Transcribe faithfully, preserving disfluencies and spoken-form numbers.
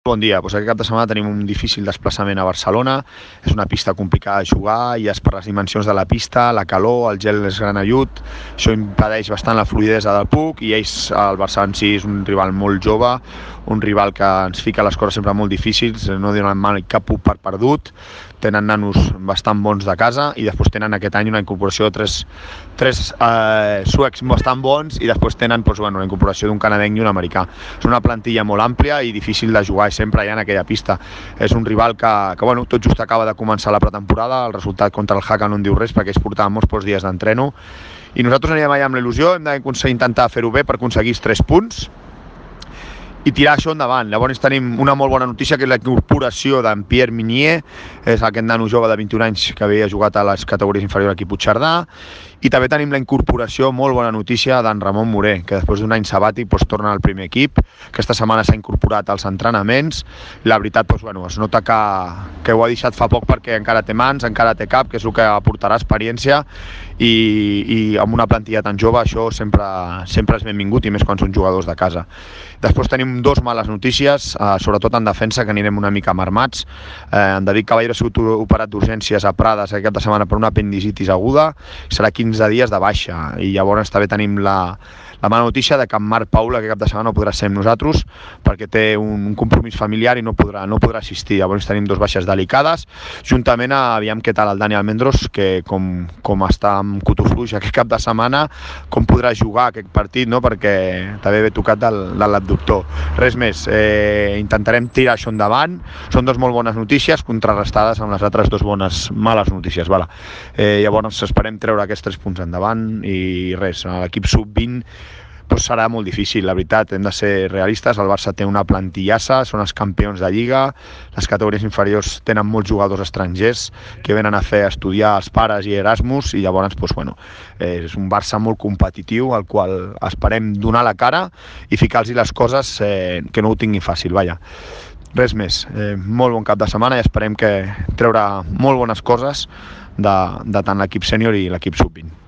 Bon dia, doncs aquest cap de setmana tenim un difícil desplaçament a Barcelona, és una pista complicada de jugar i és per les dimensions de la pista, la calor, el gel és granellut, això impedeix bastant la fluidesa del puck i ells, el Barça en si és un rival molt jove, un rival que ens fica les coses sempre molt difícils, no donen mai cap puck per perdut, tenen nanos bastant bons de casa i després tenen aquest any una incorporació de tres, tres eh, suecs bastant bons i després tenen doncs, bueno, la incorporació d'un canadenc i un americà. És una plantilla molt àmplia i difícil de jugar sempre allà en aquella pista. És un rival que, que bueno, tot just acaba de començar la pretemporada, el resultat contra el Haka no en diu res perquè ells portaven molts pocs dies d'entreno i nosaltres anirem allà amb la il·lusió, hem d'intentar fer-ho bé per aconseguir els tres punts i tirar això endavant. Llavors tenim una molt bona notícia que és la incorporació d'en Pierre Minier, és aquest nano jove de vint-i-un anys que havia jugat a les categories inferiors aquí a Puigcerdà, i també tenim la incorporació, molt bona notícia, d'en Ramon Moré, que després d'un any sabàtic doncs, torna al primer equip. Aquesta setmana s'ha incorporat als entrenaments. La veritat, doncs, bueno, es nota que, que ho ha deixat fa poc perquè encara té mans, encara té cap, que és el que aportarà experiència, i, i amb una plantilla tan jove això sempre, sempre és benvingut, i més quan són jugadors de casa. Després tenim dos males notícies, eh, sobretot en defensa, que anirem una mica marmats. Eh, en David Caballero ha sigut operat d'urgències a Prades aquest cap de setmana per una apendicitis aguda, serà quinze dies de baixa, i llavors també tenim la, la mala notícia de que en Marc Paula aquest cap de setmana no podrà ser amb nosaltres perquè té un compromís familiar i no podrà, no podrà assistir. Llavors tenim dos baixes delicades, juntament a, aviam què tal el Dani Almendros, que com, com està amb cotofluix aquest cap de setmana, com podrà jugar aquest partit, no? Perquè també ve tocat del, de l'abductor. Res més, eh, intentarem tirar això endavant. Són dos molt bones notícies contrarrestades amb les altres dues bones males notícies. Vale. Eh, llavors esperem treure aquests tres punts endavant i res, l'equip sub vint doncs serà molt difícil, la veritat, hem de ser realistes. El Barça té una plantillassa, són els campions de Lliga, les categories inferiors tenen molts jugadors estrangers que venen a fer estudiar els pares i Erasmus, i llavors doncs, bueno, és un Barça molt competitiu al qual esperem donar la cara i ficar-los les coses eh, que no ho tinguin fàcil, vaja. Res més, eh, molt bon cap de setmana i esperem que treure molt bones coses de, de tant l'equip sènior i l'equip sub vint.